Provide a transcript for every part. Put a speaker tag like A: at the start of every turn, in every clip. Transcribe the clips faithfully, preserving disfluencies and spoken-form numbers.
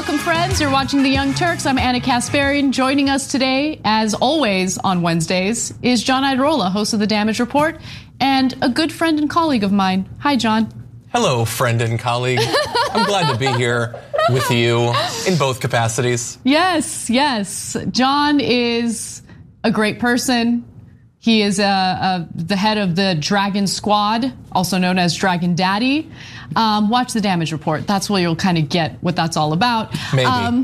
A: Welcome, friends. You're watching The Young Turks. I'm Anna Kasparian. Joining us today, as always on Wednesdays, is John Iadarola, host of The Damage Report, and a good friend and colleague of mine. Hi, John.
B: Hello, friend and colleague. I'm glad to be here with you in both capacities.
A: Yes, yes. John is a great person. He is uh, uh, the head of the Dragon Squad, also known as Dragon Daddy. Um, watch The Damage Report. That's where you'll kind of get what that's all about.
B: Maybe.
A: Um,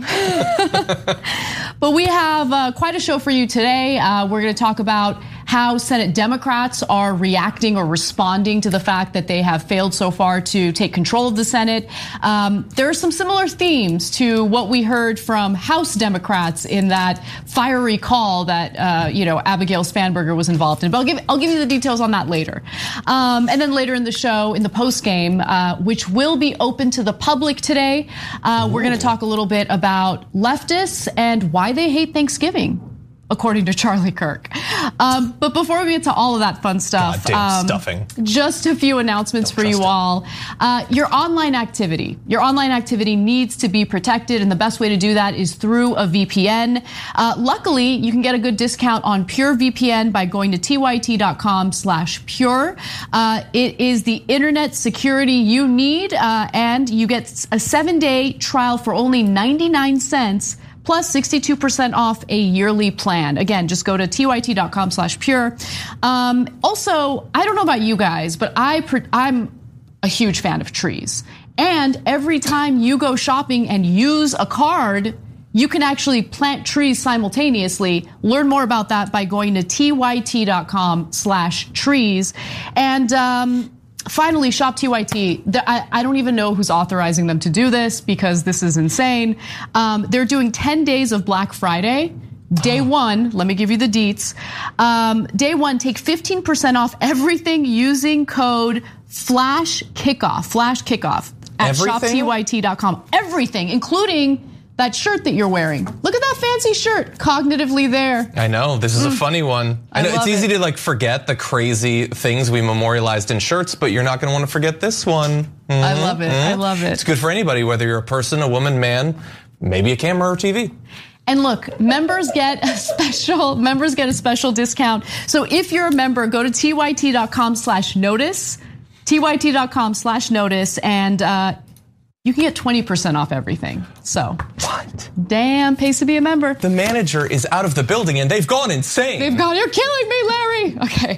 A: but we have uh, quite a show for you today. Uh, we're going to talk about how Senate Democrats are reacting or responding to the fact that they have failed so far to take control of the Senate. Um, there are some similar themes to what we heard from House Democrats in that fiery call that uh, you know Abigail Spanberger was involved in. But I'll give I'll give you the details on that later. Um, and then later in the show, in the post game, uh, which will be open to the public today, uh, we're going to talk a little bit about leftists and why they hate Thanksgiving, according to Charlie Kirk. Um, but before we get to all of that fun stuff,
B: Goddamn stuffing.
A: Just a few announcements
B: Don't
A: for you
B: trust it.
A: all. Uh, your online activity, your online activity needs to be protected, and the best way to do that is through a V P N. Uh, luckily, you can get a good discount on Pure V P N by going to T Y T dot com slash pure. Uh, it is the internet security you need, uh, and you get a seven-day trial for only ninety-nine cents. Plus sixty-two percent off a yearly plan. Again, just go to T Y T dot com slash pure. Um, also, I don't know about you guys, but I, I'm a huge fan of trees. And every time you go shopping and use a card, you can actually plant trees simultaneously. Learn more about that by going to T Y T dot com slash trees. And um, finally, Shop T Y T. I don't even know who's authorizing them to do this because this is insane. Um, they're doing ten days of Black Friday. Day one, let me give you the deets. Um, day one, take fifteen percent off everything using code Flash Kickoff. Flash Kickoff at shop T Y T dot com. Everything, including that shirt that you're wearing. Look at that fancy shirt, cognitively there.
B: I know, this is a funny one. I know
A: I
B: it's easy
A: it.
B: to like forget the crazy things we memorialized in shirts, but you're not gonna wanna forget this one. Mm-hmm.
A: I love it,
B: mm-hmm.
A: I love it.
B: It's good for anybody, whether you're a person, a woman, man, maybe a camera or T V.
A: And look, members get a special, members get a special discount. So if you're a member, go to T Y T dot com slash notice, T Y T dot com slash notice, and uh, you can get twenty percent off everything. So,
B: what?
A: Damn, pays to be a member.
B: The manager is out of the building and they've gone insane.
A: They've gone, you're killing me, Larry. Okay.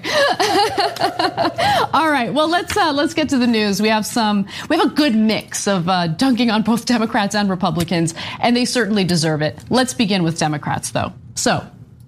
A: All right, well, let's uh, let's get to the news. We have some, we have a good mix of uh, dunking on both Democrats and Republicans, and they certainly deserve it. Let's begin with Democrats, though. So,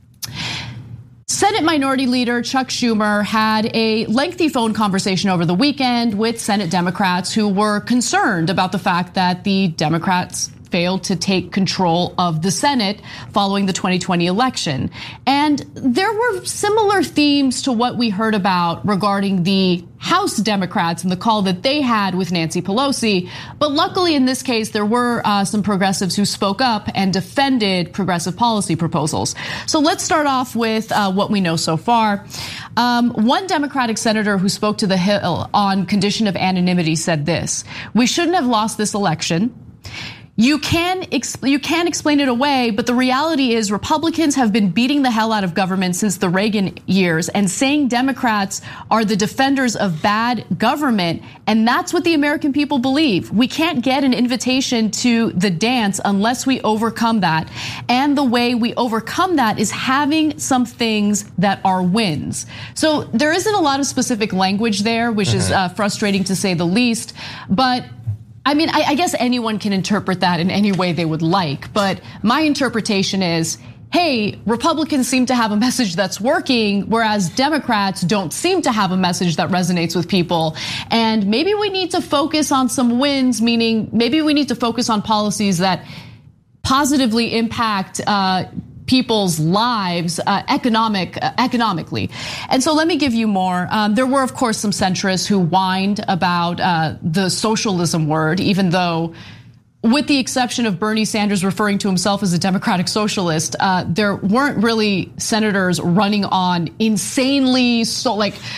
A: Senate Minority Leader Chuck Schumer had a lengthy phone conversation over the weekend with Senate Democrats who were concerned about the fact that the Democrats failed to take control of the Senate following the twenty twenty election. And there were similar themes to what we heard about regarding the House Democrats and the call that they had with Nancy Pelosi. But luckily in this case, there were uh, some progressives who spoke up and defended progressive policy proposals. So let's start off with uh, what we know so far. Um, one Democratic senator who spoke to the Hill on condition of anonymity said this: "We shouldn't have lost this election. You can, you can explain it away, but the reality is Republicans have been beating the hell out of government since the Reagan years and saying Democrats are the defenders of bad government, and that's what the American people believe. We can't get an invitation to the dance unless we overcome that, and the way we overcome that is having some things that are wins." So there isn't a lot of specific language there, which is uh, frustrating to say the least, but I mean, I guess anyone can interpret that in any way they would like, but my interpretation is, hey, Republicans seem to have a message that's working, whereas Democrats don't seem to have a message that resonates with people. And maybe we need to focus on some wins, meaning maybe we need to focus on policies that positively impact uh, people's lives uh, economic uh, economically. And so let me give you more. Um, there were, of course, some centrists who whined about uh, the socialism word, even though, with the exception of Bernie Sanders referring to himself as a democratic socialist, uh, there weren't really senators running on insanely so like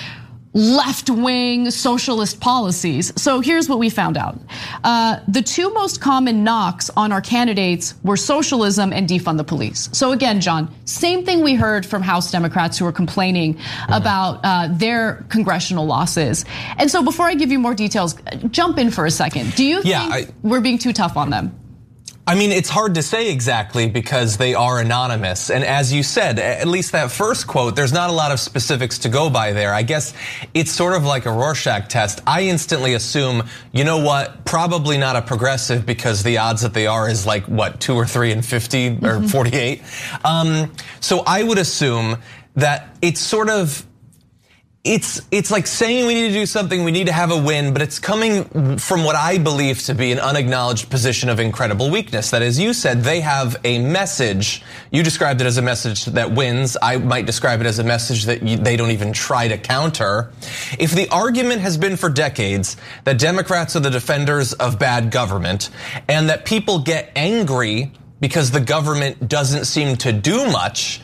A: left-wing socialist policies. So here's what we found out. Uh, the two most common knocks on our candidates were socialism and defund the police. So again, John, same thing we heard from House Democrats who were complaining mm-hmm. about uh, their congressional losses. And so before I give you more details, jump in for a second. Do you
B: yeah,
A: think
B: I-
A: we're being too tough on them?
B: I mean, it's hard to say exactly because they are anonymous. And as you said, at least that first quote, there's not a lot of specifics to go by there. I guess it's sort of like a Rorschach test. I instantly assume, you know what, probably not a progressive because the odds that they are is like, what, two or three and fifty or mm-hmm. forty-eight. Um, so I would assume that it's sort of, It's it's like saying we need to do something, we need to have a win, but it's coming from what I believe to be an unacknowledged position of incredible weakness. That, as you said, they have a message. You described it as a message that wins. I might describe it as a message that you, they don't even try to counter. If the argument has been for decades that Democrats are the defenders of bad government and that people get angry because the government doesn't seem to do much,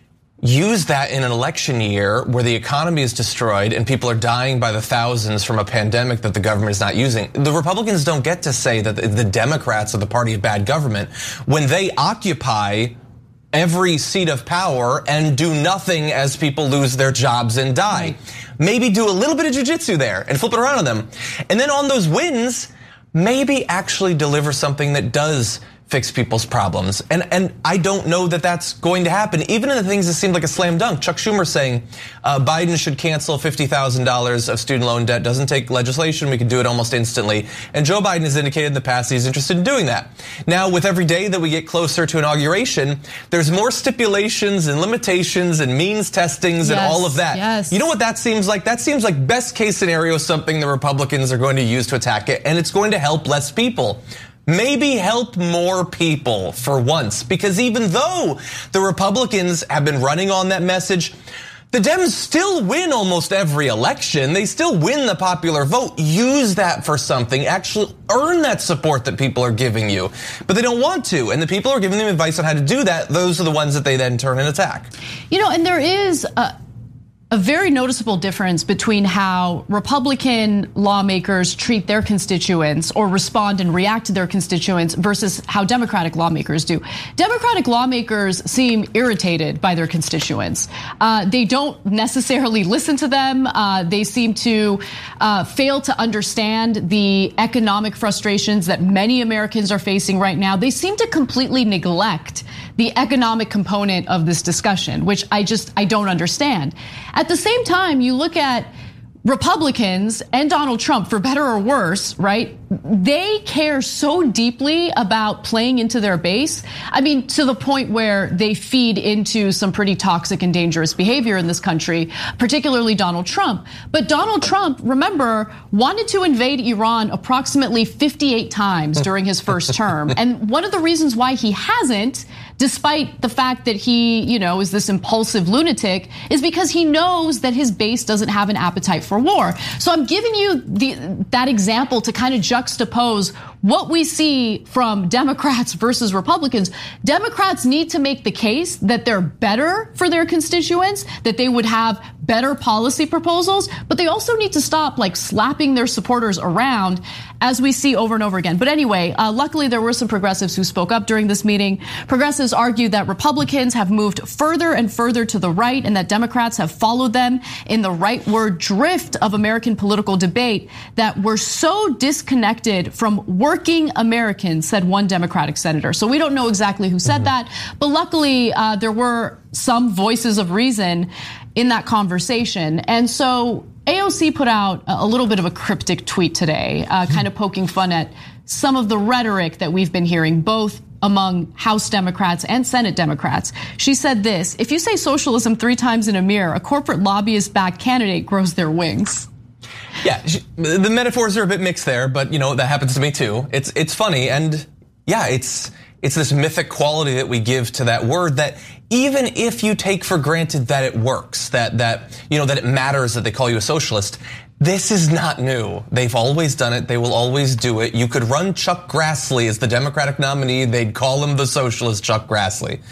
B: use that in an election year where the economy is destroyed and people are dying by the thousands from a pandemic that the government is not using. The Republicans don't get to say that the Democrats are the party of bad government when they occupy every seat of power and do nothing as people lose their jobs and die. Right. Maybe do a little bit of jujitsu there and flip it around on them. And then on those wins, maybe actually deliver something that does fix people's problems. And and I don't know that that's going to happen. Even in the things that seem like a slam dunk. Chuck Schumer saying uh, Biden should cancel fifty thousand dollars of student loan debt. Doesn't take legislation. We can do it almost instantly. And Joe Biden has indicated in the past he's interested in doing that. Now, with every day that we get closer to inauguration, there's more stipulations and limitations and means testings yes, and all of that.
A: Yes.
B: You know what that seems like? That seems like best case scenario, something the Republicans are going to use to attack it. And it's going to help less people. Maybe help more people for once, because even though the Republicans have been running on that message, the Dems still win almost every election. They still win the popular vote. Use that for something. Actually earn that support that people are giving you. But they don't want to. And the people who are giving them advice on how to do that, those are the ones that they then turn and attack.
A: You know, and there is a A very noticeable difference between how Republican lawmakers treat their constituents or respond and react to their constituents versus how Democratic lawmakers do. Democratic lawmakers seem irritated by their constituents. Uh, they don't necessarily listen to them. Uh, they seem to uh, fail to understand the economic frustrations that many Americans are facing right now. They seem to completely neglect the economic component of this discussion, which I just, I don't understand. At the same time, you look at Republicans and Donald Trump, for better or worse, right? They care so deeply about playing into their base. I mean, to the point where they feed into some pretty toxic and dangerous behavior in this country, particularly Donald Trump. But Donald Trump, remember, wanted to invade Iran approximately fifty-eight times during his first term. And one of the reasons why he hasn't, despite the fact that he, you know, is this impulsive lunatic, is because he knows that his base doesn't have an appetite for war. So I'm giving you the, that example to kind of juxtapose what we see from Democrats versus Republicans. Democrats need to make the case that they're better for their constituents, that they would have better policy proposals, but they also need to stop like slapping their supporters around as we see over and over again. But anyway, uh, luckily there were some progressives who spoke up during this meeting. Progressives argued that Republicans have moved further and further to the right and that Democrats have followed them in the rightward drift of American political debate, that we're so disconnected from working Americans, said one Democratic senator. So we don't know exactly who said mm-hmm. that, but luckily uh, there were some voices of reason in that conversation. And so A O C put out a little bit of a cryptic tweet today, uh, kind of poking fun at some of the rhetoric that we've been hearing, both among House Democrats and Senate Democrats. She said this: if you say socialism three times in a mirror, a corporate lobbyist-backed candidate grows their wings.
B: Yeah, the metaphors are a bit mixed there, but you know, that happens to me too. It's it's funny, and yeah, it's it's this mythic quality that we give to that word, that even if you take for granted that it works, that that you know that it matters that they call you a socialist, this is not new. They've always done it. They will always do it. You could run Chuck Grassley as the Democratic nominee. They'd call him the socialist Chuck Grassley.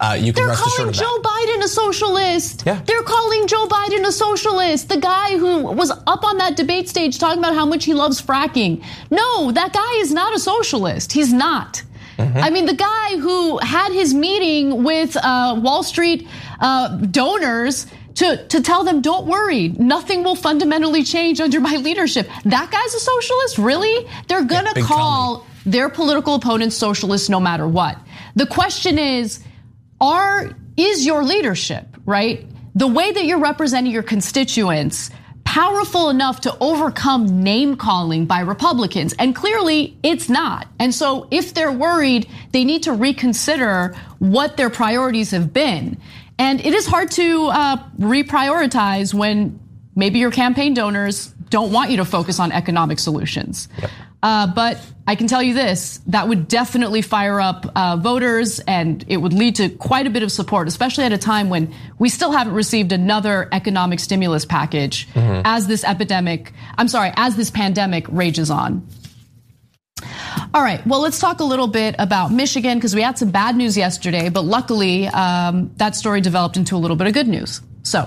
B: Uh, you can
A: They're
B: rest
A: calling
B: assured of
A: Joe
B: that.
A: Biden a socialist.
B: Yeah.
A: They're calling Joe Biden a socialist. The guy who was up on that debate stage talking about how much he loves fracking. No, that guy is not a socialist. He's not. Mm-hmm. I mean, the guy who had his meeting with uh, Wall Street uh, donors to, to tell them, don't worry, nothing will fundamentally change under my leadership. That guy's a socialist? Really? They're gonna yeah, call Tommy. their political opponents socialists no matter what. The question is, are is your leadership, right, the way that you're representing your constituents, powerful enough to overcome name calling by Republicans? And clearly it's not. And so if they're worried, they need to reconsider what their priorities have been. And it is hard to uh, reprioritize when maybe your campaign donors don't want you to focus on economic solutions. Yep. Uh, but I can tell you this, that would definitely fire up uh, voters, and it would lead to quite a bit of support, especially at a time when we still haven't received another economic stimulus package mm-hmm. as this epidemic, I'm sorry, as this pandemic rages on. All right, well, let's talk a little bit about Michigan, because we had some bad news yesterday, but luckily um, that story developed into a little bit of good news. So,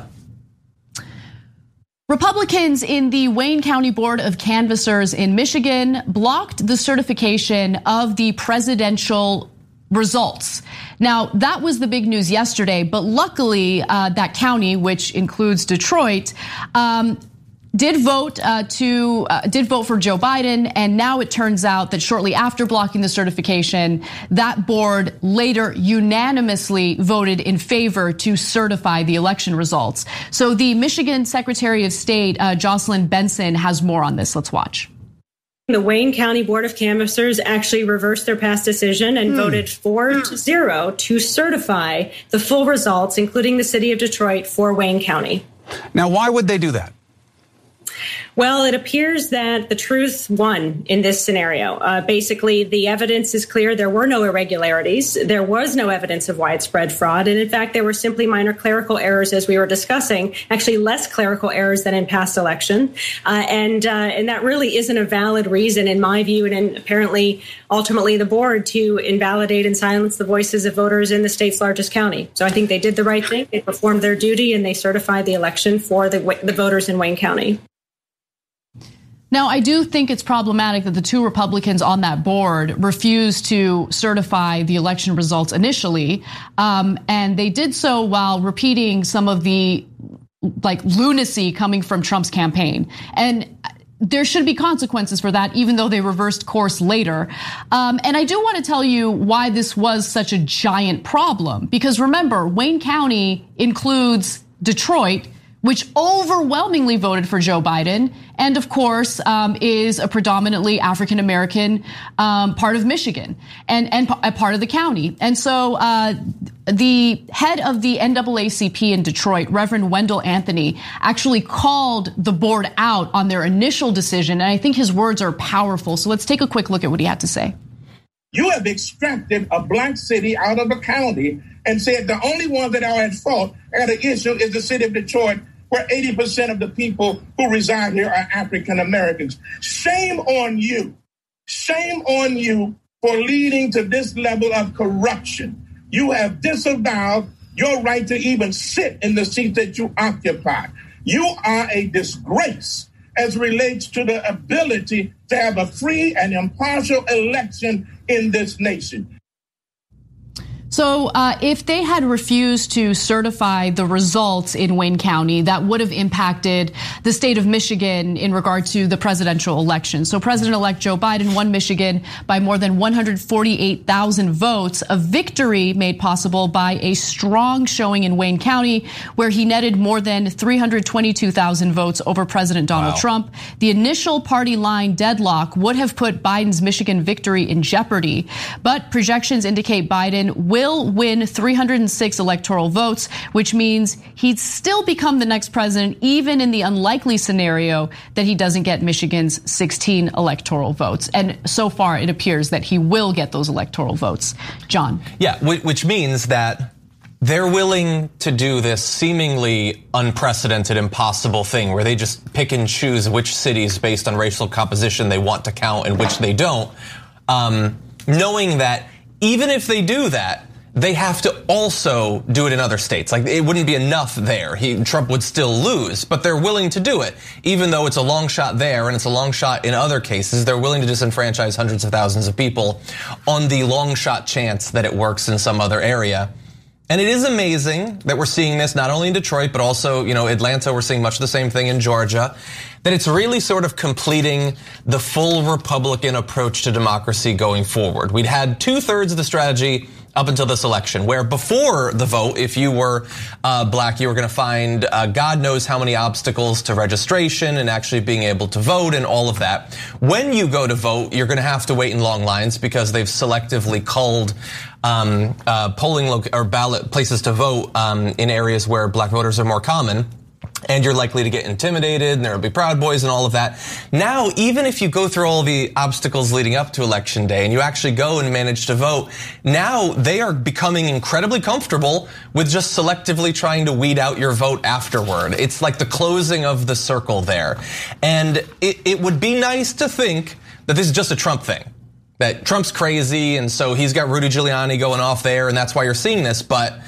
A: Republicans in the Wayne County Board of Canvassers in Michigan blocked the certification of the presidential results. Now, that was the big news yesterday, but luckily uh, that county, which includes Detroit, um, did vote uh, to uh, did vote for Joe Biden, and now it turns out that shortly after blocking the certification, that board later unanimously voted in favor to certify the election results. So the Michigan Secretary of State, uh, Jocelyn Benson, has more on this. Let's watch.
C: The Wayne County Board of Canvassers actually reversed their past decision and mm. voted four to zero to certify the full results, including the city of Detroit, for Wayne County.
D: Now, why would they do that?
C: Well, it appears that the truth won in this scenario. Uh, basically, the evidence is clear. There were no irregularities. There was no evidence of widespread fraud. And in fact, there were simply minor clerical errors, as we were discussing, actually less clerical errors than in past election. Uh, and uh, and that really isn't a valid reason, in my view, and, and apparently, ultimately, the board to invalidate and silence the voices of voters in the state's largest county. So I think they did the right thing. They performed their duty, and they certified the election for the, the voters in Wayne County.
A: Now, I do think it's problematic that the two Republicans on that board refused to certify the election results initially, um, and they did so while repeating some of the like lunacy coming from Trump's campaign. And there should be consequences for that, even though they reversed course later. Um, and I do want to tell you why this was such a giant problem, because remember, Wayne County includes Detroit, which overwhelmingly voted for Joe Biden, and of course um, is a predominantly African American um, part of Michigan and and a part of the county. And so uh, the head of the N double A C P in Detroit, Reverend Wendell Anthony, actually called the board out on their initial decision, and I think his words are powerful. So let's take a quick look at what he had to say.
E: You have extracted a black city out of a county and said the only one that are at fault at an issue is the city of Detroit, where eighty percent of the people who reside here are African Americans. Shame on you. Shame on you for leading to this level of corruption. You have disavowed your right to even sit in the seat that you occupy. You are a disgrace as relates to the ability to have a free and impartial election in this nation.
A: So uh, if they had refused to certify the results in Wayne County, that would have impacted the state of Michigan in regard to the presidential election. So President-elect Joe Biden won Michigan by more than one hundred forty-eight thousand votes, a victory made possible by a strong showing in Wayne County, where he netted more than three hundred twenty-two thousand votes over President Donald wow. Trump. The initial party line deadlock would have put Biden's Michigan victory in jeopardy, but projections indicate Biden will will win three hundred six electoral votes, which means he'd still become the next president, even in the unlikely scenario that he doesn't get Michigan's sixteen electoral votes. And so far, it appears that he will get those electoral votes. John.
B: Yeah, which means that they're willing to do this seemingly unprecedented, impossible thing where they just pick and choose which cities based on racial composition they want to count and which they don't, um, knowing that even if they do that, they have to also do it in other states. Like, it wouldn't be enough there. He, Trump would still lose, but they're willing to do it. Even though it's a long shot there and it's a long shot in other cases, they're willing to disenfranchise hundreds of thousands of people on the long shot chance that it works in some other area. And it is amazing that we're seeing this not only in Detroit, but also, you know, Atlanta. We're seeing much of the same thing in Georgia, that it's really sort of completing the full Republican approach to democracy going forward. We'd had two thirds of the strategy up until this election, where before the vote, if you were uh, black, you were going to find uh, God knows how many obstacles to registration and actually being able to vote and all of that. When you go to vote, you're going to have to wait in long lines because they've selectively culled um, uh, polling lo- or ballot places to vote um, in areas where black voters are more common. And you're likely to get intimidated, and there will be Proud Boys and all of that. Now, even if you go through all the obstacles leading up to Election Day and you actually go and manage to vote, now they are becoming incredibly comfortable with just selectively trying to weed out your vote afterward. It's like the closing of the circle there. And it, it would be nice to think that this is just a Trump thing, that Trump's crazy, and so he's got Rudy Giuliani going off there, and that's why you're seeing this. But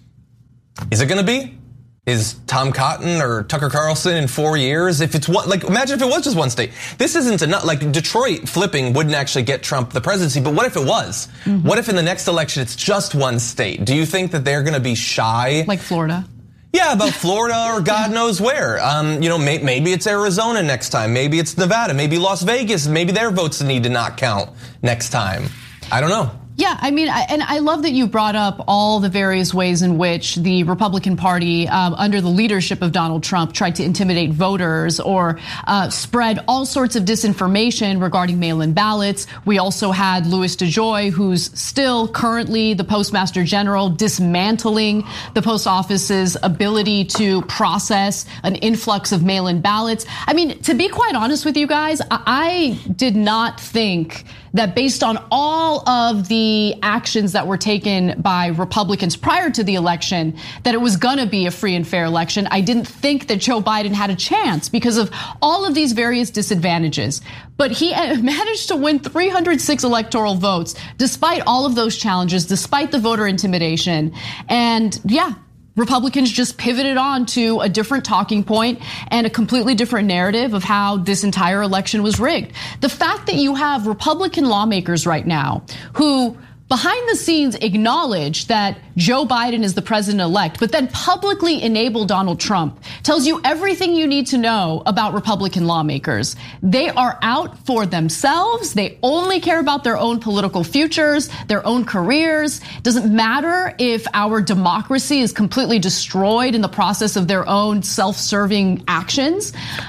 B: is it going to be? Is Tom Cotton or Tucker Carlson in four years? If it's one, like, imagine if it was just one state. This isn't enough. Like, Detroit flipping wouldn't actually get Trump the presidency, but what if it was? Mm-hmm. What if in the next election it's just one state? Do you think that they're going to be shy?
A: Like Florida?
B: Yeah, about Florida or God knows where. Um, you know, may, maybe it's Arizona next time. Maybe it's Nevada. Maybe Las Vegas. Maybe their votes need to not count next time. I don't know.
A: Yeah, I mean, and I love that you brought up all the various ways in which the Republican Party, um, under the leadership of Donald Trump, tried to intimidate voters or uh, spread all sorts of disinformation regarding mail-in ballots. We also had Louis DeJoy, who's still currently the Postmaster General, dismantling the post office's ability to process an influx of mail-in ballots. I mean, to be quite honest with you guys, I did not think that based on all of the actions that were taken by Republicans prior to the election, that it was gonna be a free and fair election. I didn't think that Joe Biden had a chance because of all of these various disadvantages. But he managed to win three hundred six electoral votes, despite all of those challenges, despite the voter intimidation. And yeah, Republicans just pivoted on to a different talking point and a completely different narrative of how this entire election was rigged. The fact that you have Republican lawmakers right now who behind the scenes acknowledge that Joe Biden is the president-elect, but then publicly enable Donald Trump tells you everything you need to know about Republican lawmakers. They are out for themselves. They only care about their own political futures, their own careers. Doesn't matter if our democracy is completely destroyed in the process of their own self-serving actions.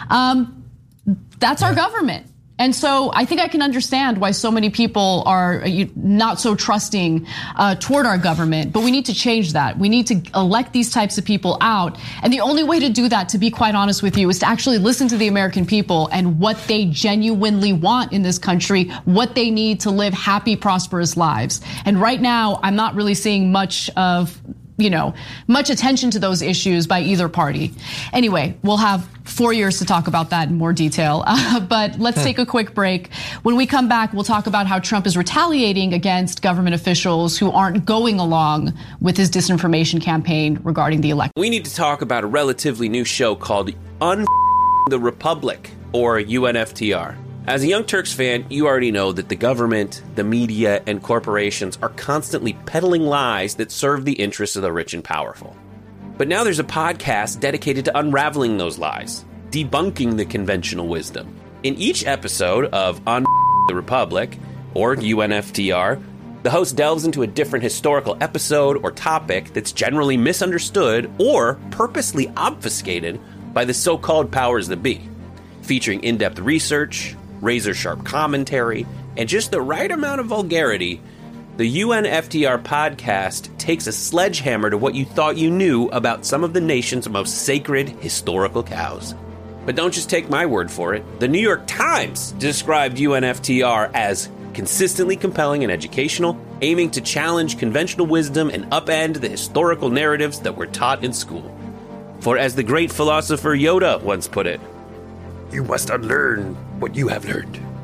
A: Um, that's our government. And so I think I can understand why so many people are not so trusting uh, toward our government, but we need to change that. We need to elect these types of people out. And the only way to do that, to be quite honest with you, is to actually listen to the American people and what they genuinely want in this country, what they need to live happy, prosperous lives. And right now, I'm not really seeing much of you know, much attention to those issues by either party. Anyway, we'll have four years to talk about that in more detail. Uh, but let's take a quick break. When we come back, we'll talk about how Trump is retaliating against government officials who aren't going along with his disinformation campaign regarding the election.
F: We need to talk about a relatively new show called Un the Republic, or U N F T R. As a Young Turks fan, you already know that the government, the media, and corporations are constantly peddling lies that serve the interests of the rich and powerful. But now there's a podcast dedicated to unraveling those lies, debunking the conventional wisdom. In each episode of Un the Republic, or U N F T R, the host delves into a different historical episode or topic that's generally misunderstood or purposely obfuscated by the so-called powers that be, featuring in-depth research, razor-sharp commentary, and just the right amount of vulgarity. The U N F T R podcast takes a sledgehammer to what you thought you knew about some of the nation's most sacred historical cows. But don't just take my word for it. The New York Times described U N F T R as consistently compelling and educational, aiming to challenge conventional wisdom and upend the historical narratives that were taught in school. For as the great philosopher Yoda once put it, "You must unlearn what you have learned."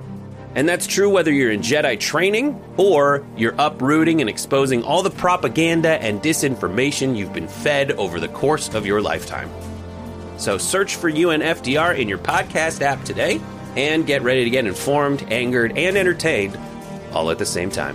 F: And that's true whether you're in Jedi training or you're uprooting and exposing all the propaganda and disinformation you've been fed over the course of your lifetime. So search for U N F D R in your podcast app today and get ready to get informed, angered, and entertained all at the same time.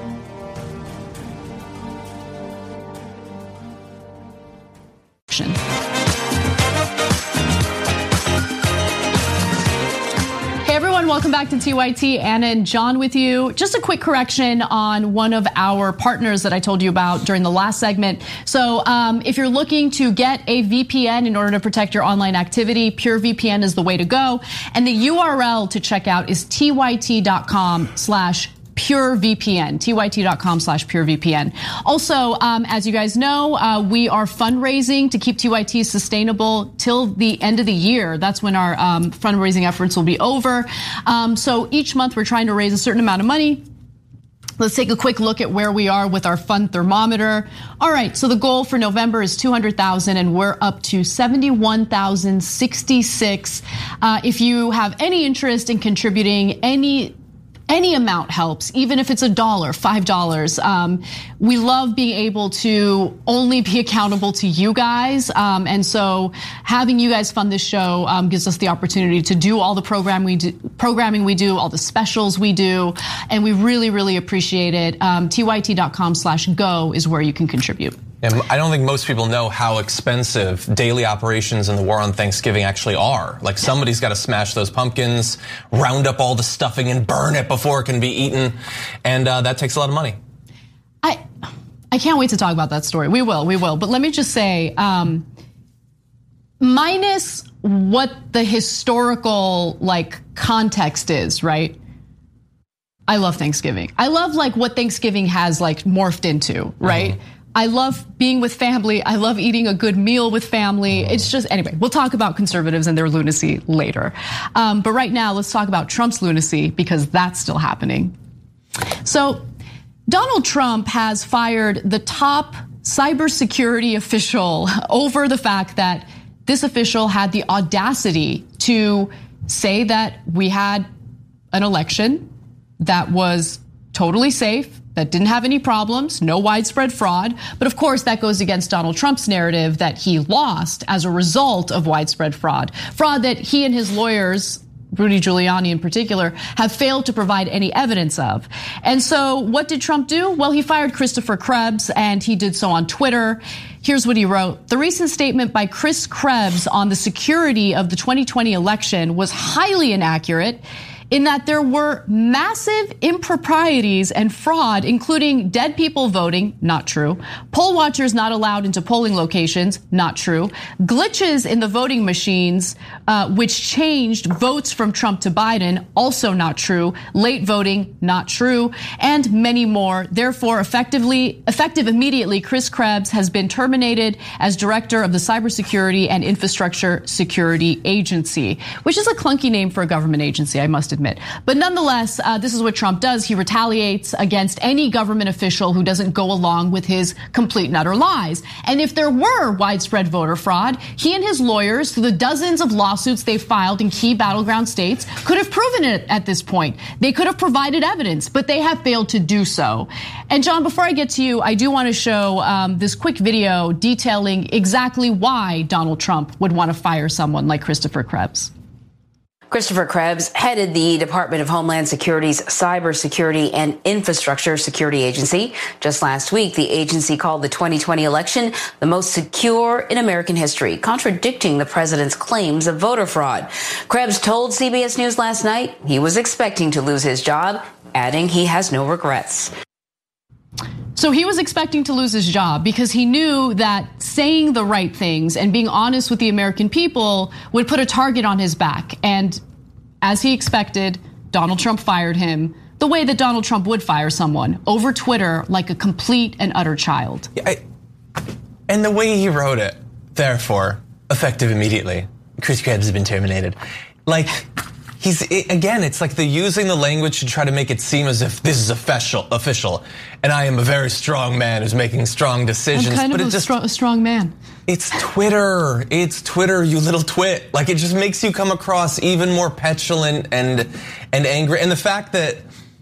A: Welcome back to T Y T. Anna and John with you. Just a quick correction on one of our partners that I told you about during the last segment. So um, if you're looking to get a V P N in order to protect your online activity, PureVPN is the way to go. And the U R L to check out is tyt.com slash PureVPN, tyt.com slash PureVPN. Also, um, as you guys know, uh, we are fundraising to keep T Y T sustainable till the end of the year. That's when our um, fundraising efforts will be over. Um, so each month we're trying to raise a certain amount of money. Let's take a quick look at where we are with our fund thermometer. All right, so the goal for November is two hundred thousand and we're up to seventy-one thousand sixty-six. Uh, if you have any interest in contributing any Any amount helps, even if it's a dollar, five dollars. Um, we love being able to only be accountable to you guys. Um, and so having you guys fund this show um, gives us the opportunity to do all the program we do, programming we do, all the specials we do. And we really, really appreciate it. Um, tyt.com slash go is where you can contribute.
B: And I don't think most people know how expensive daily operations in the war on Thanksgiving actually are. Like somebody's got to smash those pumpkins, round up all the stuffing and burn it before it can be eaten. And uh, that takes a lot of money.
A: I I can't wait to talk about that story. We will, we will. But let me just say, um, minus what the historical like context is, right? I love Thanksgiving. I love like what Thanksgiving has like morphed into, right? Mm-hmm. I love being with family. I love eating a good meal with family. It's just, anyway, we'll talk about conservatives and their lunacy later. Um, but right now, let's talk about Trump's lunacy because that's still happening. So Donald Trump has fired the top cybersecurity official over the fact that this official had the audacity to say that we had an election that was totally safe, that didn't have any problems, no widespread fraud. But of course, that goes against Donald Trump's narrative that he lost as a result of widespread fraud. Fraud that he and his lawyers, Rudy Giuliani in particular, have failed to provide any evidence of. And so what did Trump do? Well, he fired Christopher Krebs and he did so on Twitter. Here's what he wrote. The recent statement by Chris Krebs on the security of the twenty twenty election was highly inaccurate, in that there were massive improprieties and fraud, including dead people voting, not true. Poll watchers not allowed into polling locations, not true. Glitches in the voting machines, uh, which changed votes from Trump to Biden, also not true. Late voting, not true, and many more. Therefore, effectively, effective immediately, Chris Krebs has been terminated as director of the Cybersecurity and Infrastructure Security Agency, which is a clunky name for a government agency, I must admit. But nonetheless, uh, this is what Trump does. He retaliates against any government official who doesn't go along with his complete and utter lies. And if there were widespread voter fraud, he and his lawyers, through the dozens of lawsuits they've filed in key battleground states, could have proven it at this point. They could have provided evidence, but they have failed to do so. And John, before I get to you, I do want to show um, this quick video detailing exactly why Donald Trump would want to fire someone like Christopher Krebs.
G: Christopher Krebs headed the Department of Homeland Security's Cybersecurity and Infrastructure Security Agency. Just last week, the agency called the twenty twenty election the most secure in American history, contradicting the president's claims of voter fraud. Krebs told C B S News last night he was expecting to lose his job, adding he has no regrets.
A: So he was expecting to lose his job because he knew that saying the right things and being honest with the American people would put a target on his back. And as he expected, Donald Trump fired him the way that Donald Trump would fire someone, over Twitter, like a complete and utter child.
B: Yeah, I, and the way he wrote it, therefore, effective immediately, Chris Krebs has been terminated. Like, he's again, it's like they're using the language to try to make it seem as if this is official, official, and I am a very strong man who's making strong decisions.
A: I'm kind
B: but
A: of
B: it
A: a,
B: just,
A: strong, a strong man.
B: It's Twitter. It's Twitter, you little twit. Like, it just makes you come across even more petulant and and angry. And the fact that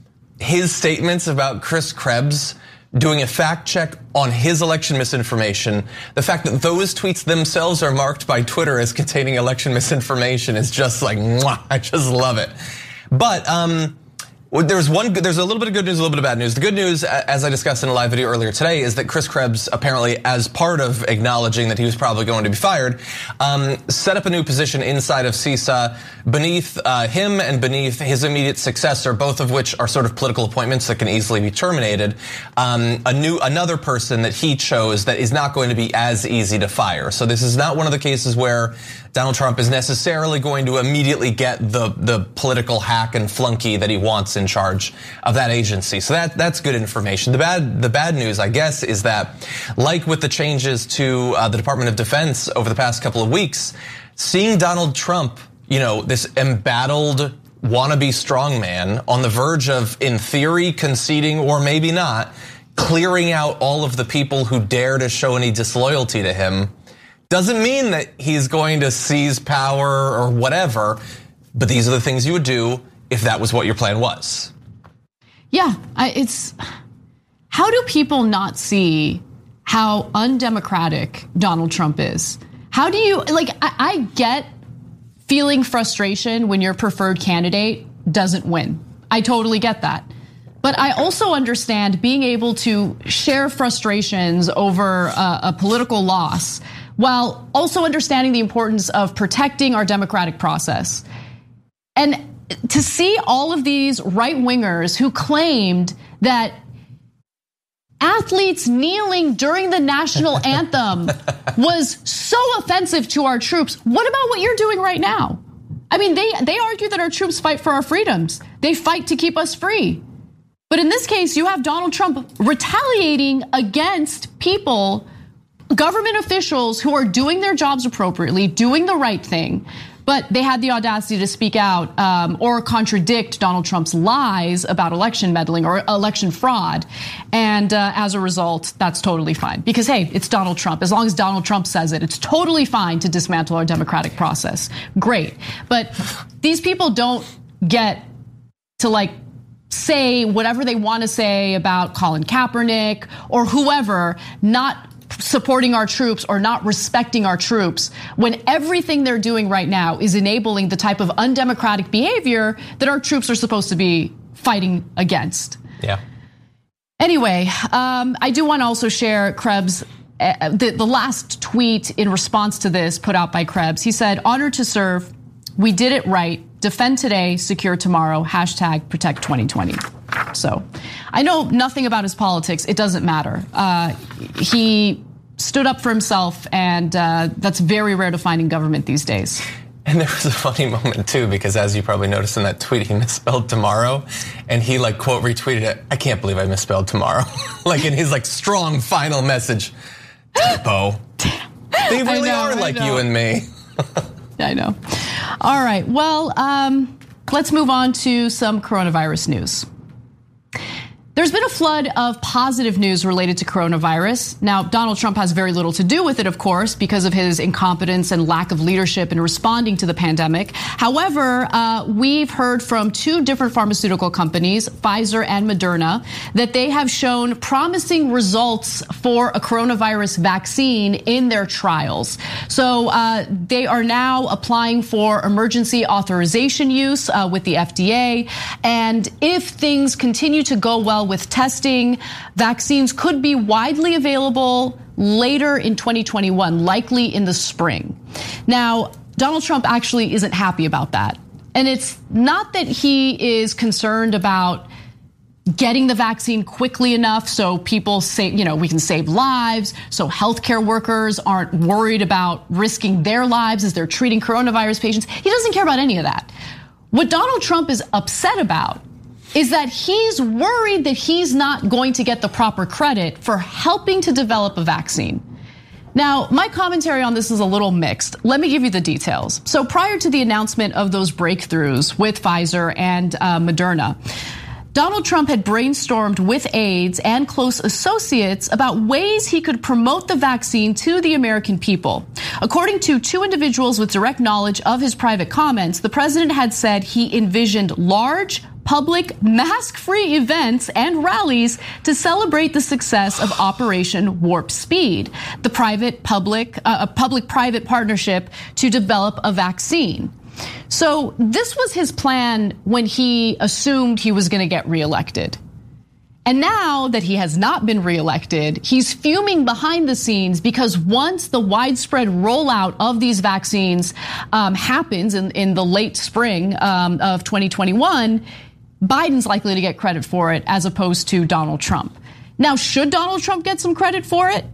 B: his statements about Chris Krebs doing a fact check on his election misinformation, the fact that those tweets themselves are marked by Twitter as containing election misinformation is just like, mwah, I just love it. But um, there's one, there's a little bit of good news, a little bit of bad news. The good news, as I discussed in a live video earlier today, is that Chris Krebs, apparently as part of acknowledging that he was probably going to be fired, um, set up a new position inside of CISA beneath uh, him and beneath his immediate successor, both of which are sort of political appointments that can easily be terminated. Um, a new, another person that he chose that is not going to be as easy to fire. So this is not one of the cases where Donald Trump is necessarily going to immediately get the the political hack and flunky that he wants in charge of that agency. So that that's good information. The bad the bad news, I guess, is that like with the changes to uh, the Department of Defense over the past couple of weeks, seeing Donald Trump, you know, this embattled wannabe strongman on the verge of, in theory, conceding or maybe not, clearing out all of the people who dare to show any disloyalty to him, doesn't mean that he's going to seize power or whatever, but these are the things you would do if that was what your plan was.
A: Yeah, it's, how do people not see how undemocratic Donald Trump is? How do you, like, I, I get feeling frustration when your preferred candidate doesn't win. I totally get that. But I also understand being able to share frustrations over a, a political loss while also understanding the importance of protecting our democratic process. And to see all of these right-wingers who claimed that athletes kneeling during the national anthem was so offensive to our troops, what about what you're doing right now? I mean, they, they argue that our troops fight for our freedoms. They fight to keep us free. But in this case, you have Donald Trump retaliating against people, government officials who are doing their jobs appropriately, doing the right thing, but they had the audacity to speak out um, or contradict Donald Trump's lies about election meddling or election fraud. And uh, as a result, that's totally fine. Because, hey, it's Donald Trump. As long as Donald Trump says it, it's totally fine to dismantle our democratic process. Great. But these people don't get to, like, say whatever they want to say about Colin Kaepernick or whoever, not supporting our troops or not respecting our troops, when everything they're doing right now is enabling the type of undemocratic behavior that our troops are supposed to be fighting against.
B: Yeah.
A: Anyway, um, I do want to also share Krebs, uh, the, the last tweet in response to this put out by Krebs. He said, "Honored to serve. We did it right. Defend today, secure tomorrow. Hashtag protect twenty twenty. So I know nothing about his politics. It doesn't matter. Uh, he stood up for himself, and uh, that's very rare to find in government these days.
B: And there was a funny moment too, because as you probably noticed in that tweet, he misspelled tomorrow, and he like quote retweeted it. I can't believe I misspelled tomorrow. Like in his like strong final message, typo. They really know, are like you and me.
A: I know. All right, well, um, let's move on to some coronavirus news. There's been a flood of positive news related to coronavirus. Now, Donald Trump has very little to do with it, of course, because of his incompetence and lack of leadership in responding to the pandemic. However, uh, we've heard from two different pharmaceutical companies, Pfizer and Moderna, that they have shown promising results for a coronavirus vaccine in their trials. So uh, they are now applying for emergency authorization use uh, with the F D A. And if things continue to go well with testing, vaccines could be widely available later in twenty twenty-one, likely in the spring. Now, Donald Trump actually isn't happy about that. And it's not that he is concerned about getting the vaccine quickly enough so people say, you know, we can save lives, so healthcare workers aren't worried about risking their lives as they're treating coronavirus patients. He doesn't care about any of that. What Donald Trump is upset about is that he's worried that he's not going to get the proper credit for helping to develop a vaccine. Now, my commentary on this is a little mixed. Let me give you the details. So prior to the announcement of those breakthroughs with Pfizer and uh, Moderna, Donald Trump had brainstormed with aides and close associates about ways he could promote the vaccine to the American people. According to two individuals with direct knowledge of his private comments, the president had said he envisioned large, public, mask-free events and rallies to celebrate the success of Operation Warp Speed, the private-public, uh, a public-private partnership to develop a vaccine. So this was his plan when he assumed he was going to get reelected. And now that he has not been reelected, he's fuming behind the scenes because once the widespread rollout of these vaccines um, happens in, in the late spring um, of twenty twenty-one, Biden's likely to get credit for it as opposed to Donald Trump. Now, should Donald Trump get some credit for it?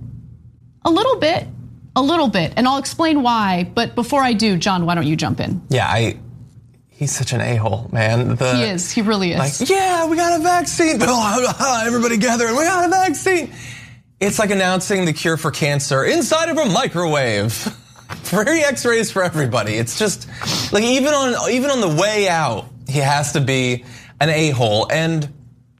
A: A little bit. A little bit, and I'll explain why. But before I do, John, why don't you jump in?
B: Yeah, I. He's such an a-hole, man. The,
A: he is. He really is.
B: Like, yeah, we got a vaccine. Everybody gather, and we got a vaccine. It's like announcing the cure for cancer inside of a microwave. Free X-rays for everybody. It's just like even on even on the way out, he has to be an a-hole, and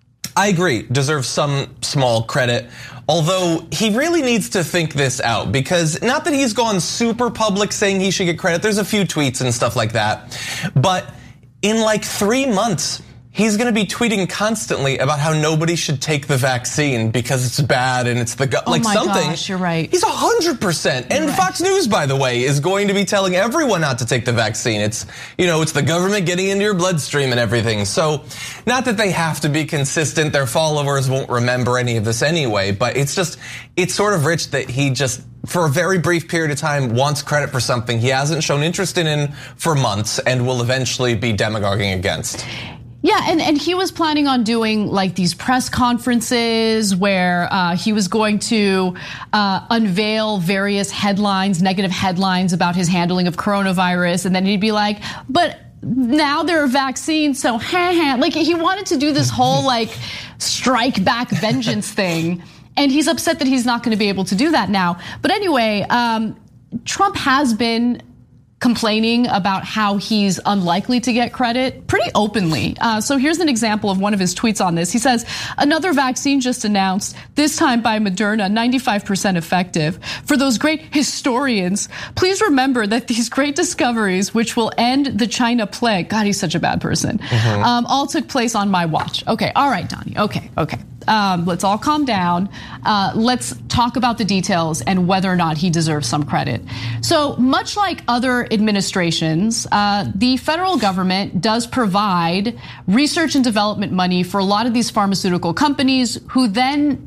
B: I agree, deserves some small credit. Although he really needs to think this out, because not that he's gone super public saying he should get credit. There's a few tweets and stuff like that. But in like three months, he's going to be tweeting constantly about how nobody should take the vaccine because it's bad and it's the gut.
A: Oh
B: like
A: my
B: something.
A: Gosh, you're right.
B: He's one hundred percent. And
A: right.
B: Fox News, by the way, is going to be telling everyone not to take the vaccine. It's, you know, it's the government getting into your bloodstream and everything. So not that they have to be consistent. Their followers won't remember any of this anyway. But it's just, it's sort of rich that he just, for a very brief period of time, wants credit for something he hasn't shown interest in for months and will eventually be demagoguing against.
A: Yeah, and, and he was planning on doing like these press conferences where uh, he was going to uh, unveil various headlines, negative headlines about his handling of coronavirus. And then he'd be like, but now there are vaccines, so ha ha. Like he wanted to do this whole like strike back vengeance thing. And he's upset that he's not going to be able to do that now. But anyway, um, Trump has been complaining about how he's unlikely to get credit pretty openly. Uh, so here's an example of one of his tweets on this. He says, another vaccine just announced, this time by Moderna, ninety-five percent effective. For those great historians, please remember that these great discoveries, which will end the China plague, God, he's such a bad person, mm-hmm. um, all took place on my watch. Okay, all right, Donnie, okay, okay. Um, let's all calm down. Uh, let's talk about the details and whether or not he deserves some credit. So much like other administrations, uh, the federal government does provide research and development money for a lot of these pharmaceutical companies who then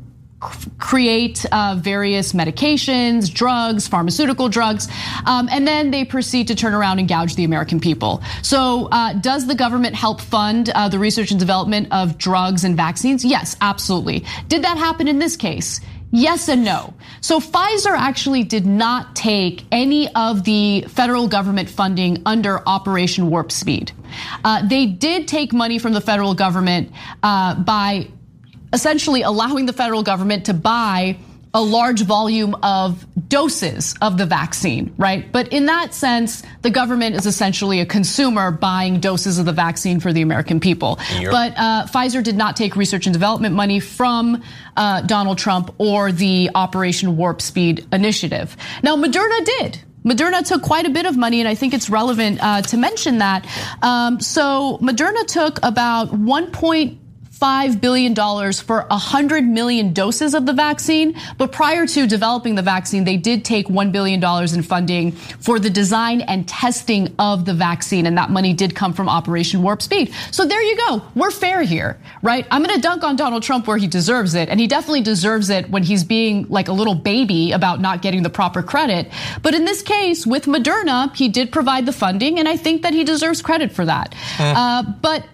A: create uh, various medications, drugs, pharmaceutical drugs, um, and then they proceed to turn around and gouge the American people. So uh, does the government help fund uh, the research and development of drugs and vaccines? Yes, absolutely. Did that happen in this case? Yes and no. So Pfizer actually did not take any of the federal government funding under Operation Warp Speed. Uh, they did take money from the federal government uh, by essentially allowing the federal government to buy a large volume of doses of the vaccine, right? But in that sense, the government is essentially a consumer buying doses of the vaccine for the American people. Yep. But uh, Pfizer did not take research and development money from uh, Donald Trump or the Operation Warp Speed initiative. Now, Moderna did. Moderna took quite a bit of money, and I think it's relevant uh, to mention that. Um, so Moderna took about one point five billion dollars for one hundred million doses of the vaccine. But prior to developing the vaccine, they did take one billion dollars in funding for the design and testing of the vaccine. And that money did come from Operation Warp Speed. So there you go. We're fair here, right? I'm going to dunk on Donald Trump where he deserves it. And he definitely deserves it when he's being like a little baby about not getting the proper credit. But in this case, with Moderna, he did provide the funding. And I think that he deserves credit for that. Mm. Uh, but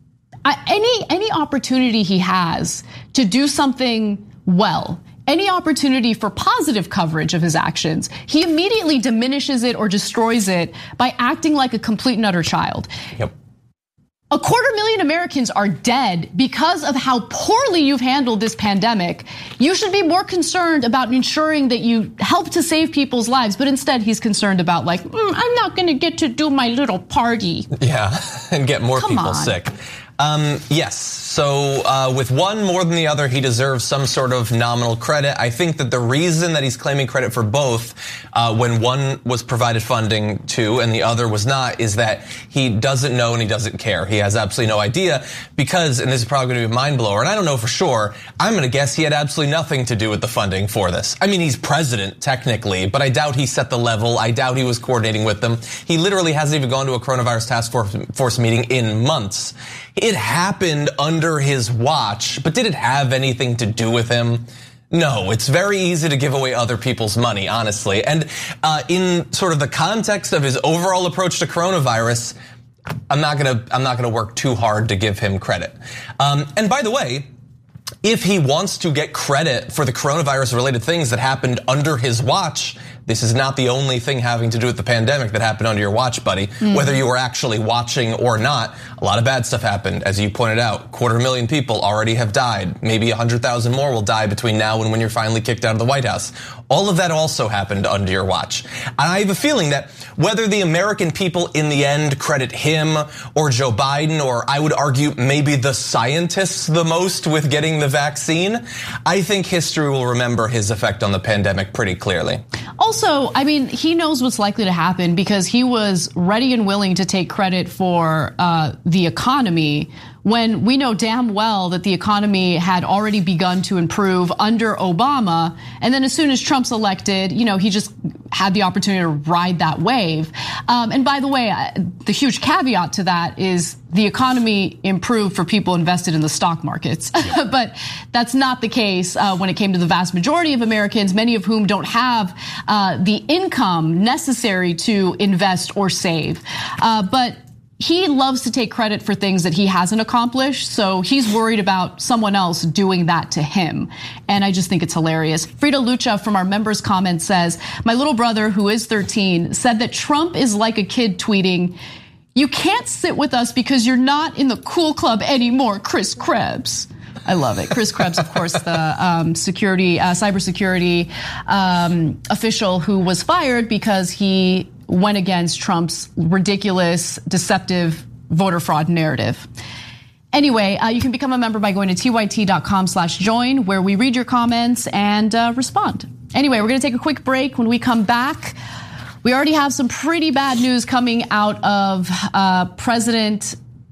A: Any any opportunity he has to do something well, any opportunity for positive coverage of his actions, he immediately diminishes it or destroys it by acting like a complete and utter child.
B: Yep.
A: A quarter million Americans are dead because of how poorly you've handled this pandemic. You should be more concerned about ensuring that you help to save people's lives. But instead, he's concerned about like, mm, I'm not going to get to do my little party.
B: Yeah, and get more
A: Come
B: people
A: on.
B: sick. Um, yes, so uh, with one more than the other, he deserves some sort of nominal credit. I think that the reason that he's claiming credit for both, uh, when one was provided funding to and the other was not, is that he doesn't know and he doesn't care. He has absolutely no idea because, and this is probably going to be a mind blower, and I don't know for sure, I'm going to guess he had absolutely nothing to do with the funding for this. I mean, he's president technically, but I doubt he set the level. I doubt he was coordinating with them. He literally hasn't even gone to a coronavirus task force meeting in months. It happened under his watch, but did it have anything to do with him? No, it's very easy to give away other people's money, honestly. And uh, in sort of the context of his overall approach to coronavirus, I'm not gonna I'm not gonna work too hard to give him credit. Um, and by the way, if he wants to get credit for the coronavirus related things that happened under his watch, this is not the only thing having to do with the pandemic that happened under your watch, buddy. Mm. Whether you were actually watching or not, a lot of bad stuff happened. As you pointed out, quarter million people already have died. Maybe one hundred thousand more will die between now and when you're finally kicked out of the White House. All of that also happened under your watch. And I have a feeling that whether the American people in the end credit him or Joe Biden, or I would argue maybe the scientists the most with getting the vaccine, I think history will remember his effect on the pandemic pretty clearly.
A: Also, I mean, he knows what's likely to happen because he was ready and willing to take credit for uh, the economy when we know damn well that the economy had already begun to improve under Obama. And then as soon as Trump's elected, you know, he just had the opportunity to ride that wave. Um, and by the way, the huge caveat to that is the economy improved for people invested in the stock markets. Yeah. But that's not the case uh, when it came to the vast majority of Americans, many of whom don't have uh, the income necessary to invest or save. Uh, but he loves to take credit for things that he hasn't accomplished, so he's worried about someone else doing that to him. And I just think it's hilarious. Frida Lucha from our members' comment says, my little brother, who is thirteen, said that Trump is like a kid tweeting, you can't sit with us because you're not in the cool club anymore, Chris Krebs. I love it. Chris Krebs, of course, the um, security, uh, cybersecurity um, official who was fired because he went against Trump's ridiculous, deceptive voter fraud narrative. Anyway, uh, you can become a member by going to T Y T dot com slash join, where we read your comments and uh, respond. Anyway, we're going to take a quick break. When we come back, we already have some pretty bad news coming out of uh, President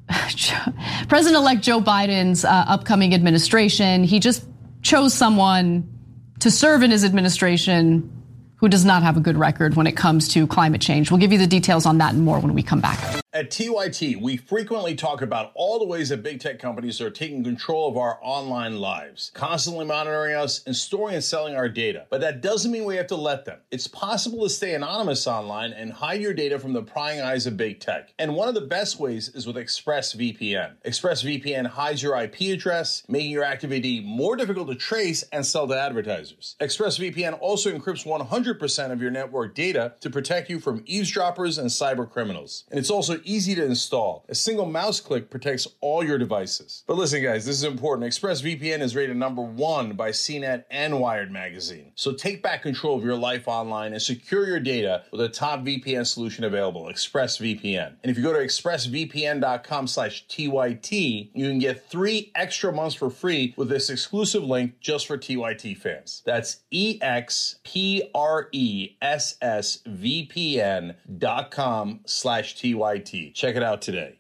A: President-elect Joe Biden's uh, upcoming administration. He just chose someone to serve in his administration who does not have a good record when it comes to climate change. We'll give you the details on that and more when we come back.
H: At T Y T, we frequently talk about all the ways that big tech companies are taking control of our online lives, constantly monitoring us and storing and selling our data. But that doesn't mean we have to let them. It's possible to stay anonymous online and hide your data from the prying eyes of big tech. And one of the best ways is with ExpressVPN. ExpressVPN hides your I P address, making your activity more difficult to trace and sell to advertisers. ExpressVPN also encrypts one hundred percent of your network data to protect you from eavesdroppers and cyber criminals. And it's also easy to install. A single mouse click protects all your devices. But listen, guys, this is important. ExpressVPN is rated number one by C net and Wired magazine. So take back control of your life online and secure your data with a top V P N solution available, ExpressVPN. And if you go to expressvpn dot com slash T Y T, you can get three extra months for free with this exclusive link just for T Y T fans. That's E X P R E S S V P N dot com slash T Y T. Check it out today.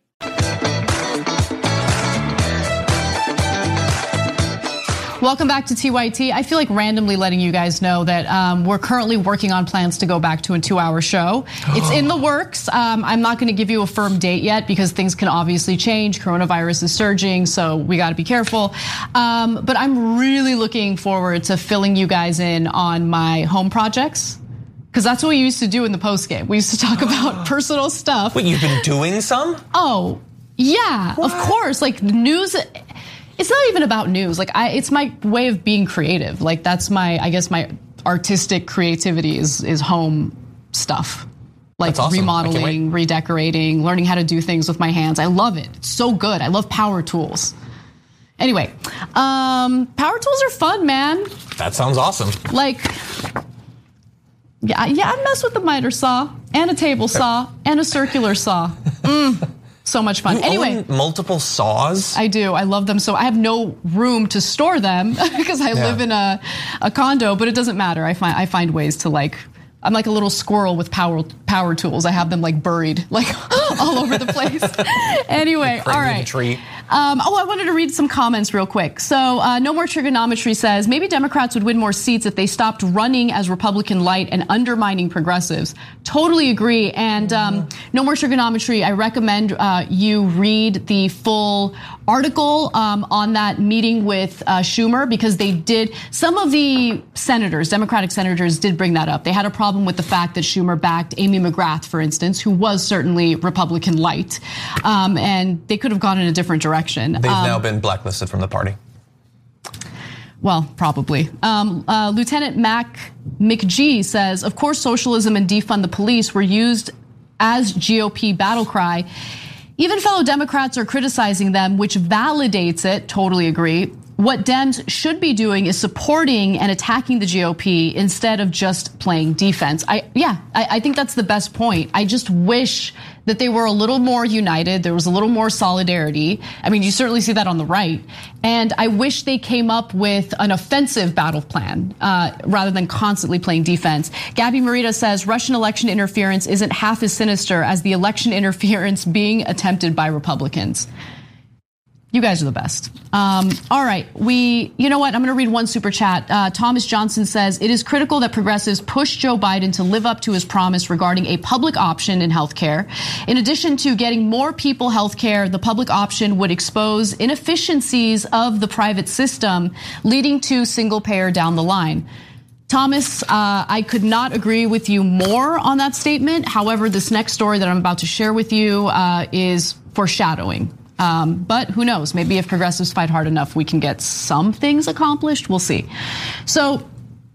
A: Welcome back to T Y T. I feel like randomly letting you guys know that um, we're currently working on plans to go back to a two-hour show. It's in the works. Um, I'm not going to give you a firm date yet because things can obviously change. Coronavirus is surging, so we got to be careful. Um, but I'm really looking forward to filling you guys in on my home projects. Because that's what we used to do in the post game. We used to talk about personal stuff.
B: Wait, you've been doing some?
A: Oh, yeah, what? Of course. Like news, it's not even about news. Like I, it's my way of being creative. Like that's my, I guess my artistic creativity is is home stuff. like
B: awesome.
A: remodeling, redecorating, learning how to do things with my hands. I love it. It's so good. I love power tools. Anyway, um, power tools are fun, man.
B: That sounds awesome.
A: Like, yeah, yeah, I mess with the miter saw and a table saw and a circular saw. Mm, so much fun.
B: You
A: anyway,
B: own multiple saws?
A: I do. I love them. So I have no room to store them because I
B: Yeah.
A: live in a, a condo, but it doesn't matter. I find I find ways to like. I'm like a little squirrel with power power tools. I have them like buried, like all over the place. Anyway, all right.
B: Tree.
A: Um, oh, I wanted to read some comments real quick. So uh, No More Trigonometry says, maybe Democrats would win more seats if they stopped running as Republican light and undermining progressives. Totally agree. And um, No More Trigonometry, I recommend uh, you read the full article um, on that meeting with uh, Schumer, because they did, some of the senators, Democratic senators did bring that up. They had a problem with the fact that Schumer backed Amy McGrath, for instance, who was certainly Republican light. Um, and they could have gone in a different direction. They've
B: um, now been blacklisted from the party.
A: Well, probably. Um, uh, Lieutenant Mac McGee says, of course, socialism and defund the police were used as G O P battle cry. Even fellow Democrats are criticizing them, which validates it. Totally agree. What Dems should be doing is supporting and attacking the G O P instead of just playing defense. I, yeah, I, I think that's the best point. I just wish that they were a little more united. There was a little more solidarity. I mean, you certainly see that on the right. And I wish they came up with an offensive battle plan uh, rather than constantly playing defense. Gabby Marita says Russian election interference isn't half as sinister as the election interference being attempted by Republicans. You guys are the best. Um, all right, we, you know what? I'm going to read one super chat. Uh, Thomas Johnson says, it is critical that progressives push Joe Biden to live up to his promise regarding a public option in healthcare. In addition to getting more people healthcare, the public option would expose inefficiencies of the private system, leading to single payer down the line. Thomas, uh, I could not agree with you more on that statement. However, this next story that I'm about to share with you uh, is foreshadowing. Um, but who knows? Maybe if progressives fight hard enough, we can get some things accomplished. We'll see. So,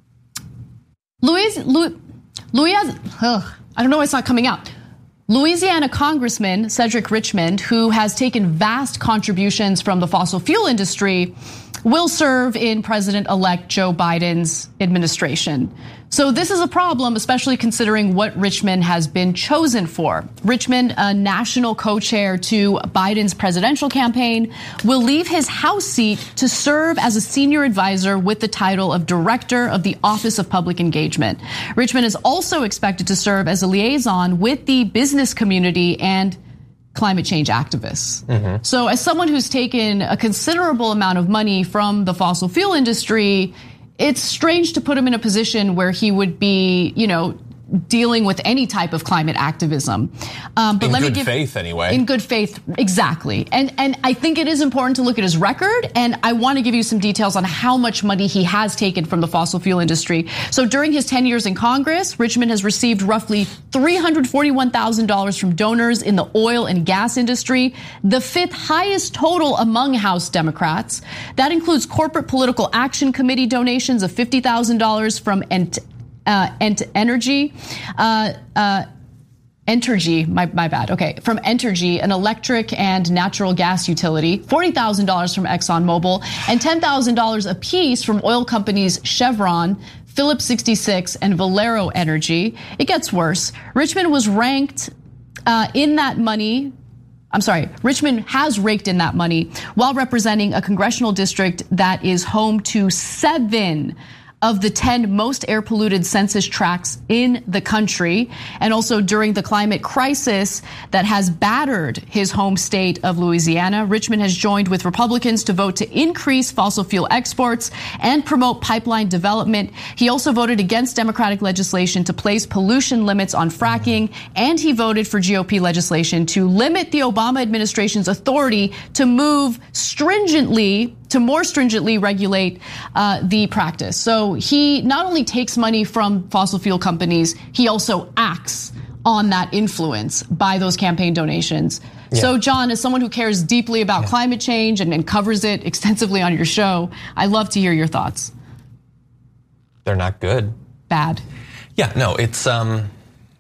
A: Louis, Louis, Louis, ugh, I don't know why it's not coming out. Louisiana Congressman Cedric Richmond, who has taken vast contributions from the fossil fuel industry, will serve in President-elect Joe Biden's administration. So this is a problem, especially considering what Richmond has been chosen for. Richmond, a national co-chair to Biden's presidential campaign, will leave his House seat to serve as a senior advisor with the title of Director of the Office of Public Engagement. Richmond is also expected to serve as a liaison with the business community and climate change activists. Mm-hmm. So as someone who's taken a considerable amount of money from the fossil fuel industry, it's strange to put him in a position where he would be, you know, dealing with any type of climate activism. Um, but
B: in
A: let
B: good
A: me give,
B: faith, anyway.
A: In good faith, exactly. And and I think it is important to look at his record, and I want to give you some details on how much money he has taken from the fossil fuel industry. So during his ten years in Congress, Richmond has received roughly three hundred forty-one thousand dollars from donors in the oil and gas industry, the fifth highest total among House Democrats. That includes corporate political action committee donations of fifty thousand dollars from Ent- Uh, Ent Energy, uh, uh, Entergy, my, my bad. Okay, from Entergy, an electric and natural gas utility, forty thousand dollars from ExxonMobil, and ten thousand dollars apiece from oil companies Chevron, Phillips sixty-six, and Valero Energy. It gets worse. Richmond was ranked uh, in that money. I'm sorry, Richmond has raked in that money while representing a congressional district that is home to seven of the ten most air polluted census tracts in the country. And also during the climate crisis that has battered his home state of Louisiana, Richmond has joined with Republicans to vote to increase fossil fuel exports and promote pipeline development. He also voted against Democratic legislation to place pollution limits on fracking, and he voted for G O P legislation to limit the Obama administration's authority to move stringently to more stringently regulate uh, the practice. So he not only takes money from fossil fuel companies, he also acts on that influence by those campaign donations. Yeah. So John, as someone who cares deeply about yeah. climate change and, and covers it extensively on your show, I love to hear your thoughts.
B: They're not good.
A: Bad.
B: Yeah, no, it's um,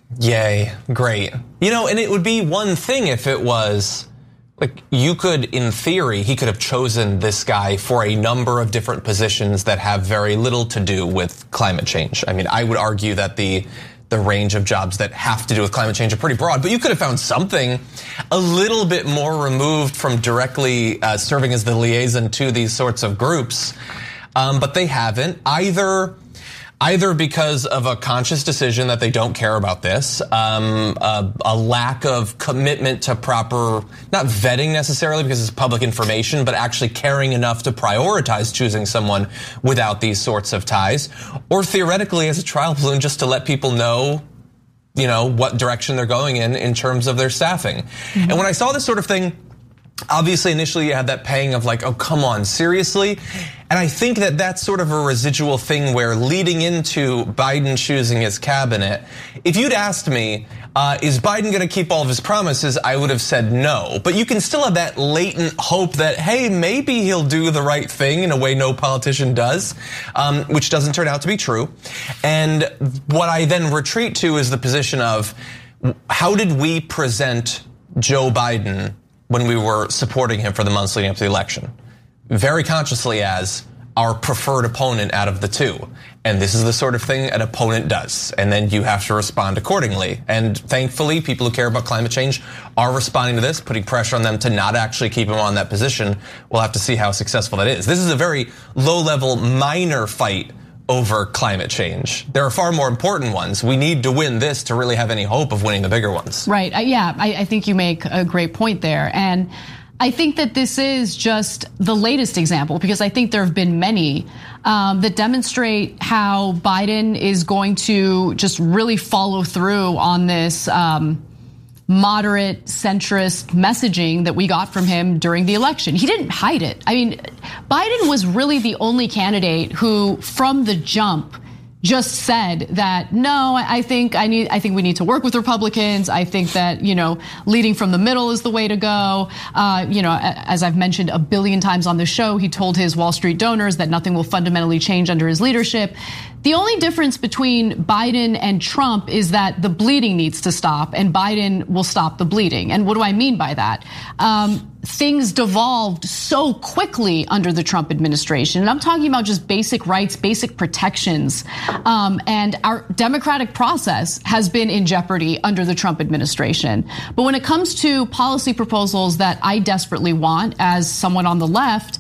B: Yay, great. You know, and it would be one thing if it was, like, you could, in theory, he could have chosen this guy for a number of different positions that have very little to do with climate change. I mean, I would argue that the the range of jobs that have to do with climate change are pretty broad, but you could have found something a little bit more removed from directly uh, serving as the liaison to these sorts of groups. Um, but they haven't, either either because of a conscious decision that they don't care about this, um, a, a lack of commitment to proper, not vetting necessarily because it's public information, but actually caring enough to prioritize choosing someone without these sorts of ties, or theoretically as a trial balloon just to let people know, you know, what direction they're going in in terms of their staffing. Mm-hmm. And when I saw this sort of thing, obviously, initially you had that pang of like, oh, come on, seriously? And I think that that's sort of a residual thing where leading into Biden choosing his cabinet, if you'd asked me, uh, is Biden gonna keep all of his promises, I would have said no. But you can still have that latent hope that, hey, maybe he'll do the right thing in a way no politician does, um, which doesn't turn out to be true. And what I then retreat to is the position of, how did we present Joe Biden when we were supporting him for the months leading up to the election? Very consciously as our preferred opponent out of the two. And this is the sort of thing an opponent does. And then you have to respond accordingly. And thankfully, people who care about climate change are responding to this, putting pressure on them to not actually keep him on that position. We'll have to see how successful that is. This is a very low-level, minor fight over climate change. There are far more important ones. We need to win this to really have any hope of winning the bigger ones.
A: Right, yeah, I, I think you make a great point there. And I think that this is just the latest example, because I think there have been many um, that demonstrate how Biden is going to just really follow through on this um, moderate centrist messaging that we got from him during the election. He didn't hide it. I mean, Biden was really the only candidate who, from the jump, just said that, no, I think I need, I think we need to work with Republicans. I think that, you know, leading from the middle is the way to go. Uh, you know, as I've mentioned a billion times on the show, he told his Wall Street donors that nothing will fundamentally change under his leadership. The only difference between Biden and Trump is that the bleeding needs to stop, and Biden will stop the bleeding. And what do I mean by that? Um, things devolved so quickly under the Trump administration. And I'm talking about just basic rights, basic protections. Um, and our democratic process has been in jeopardy under the Trump administration. But when it comes to policy proposals that I desperately want as someone on the left,